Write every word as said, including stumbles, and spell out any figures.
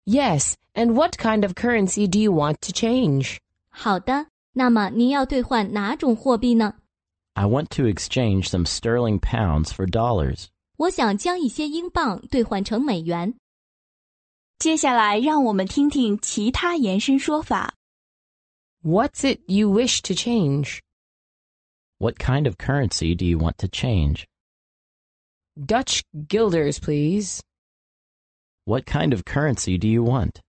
Yes, and what kind of currency do you want to change? 好的，那么您要兑换哪种货币呢？ I want to exchange some sterling pounds for dollars. 我想将一些英镑兑换成美元。 接下来让我们听听其他延伸说法。 What's it you wish to change? What kind of currency do you want to change? Dutch guilders, please. What kind of currency do you want?